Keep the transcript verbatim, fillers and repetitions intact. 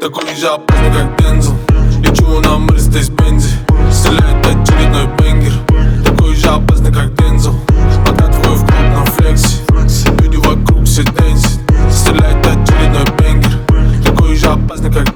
Такой же опасный, как Дензел. Лечу на Мерседес из бензи. Стреляет очередной бенгер. Такой же опасный, как Дензел. Подкатываю в клуб на флексе. Люди вокруг все дэнсят. Стреляет очередной бенгер. Такой же опасный, как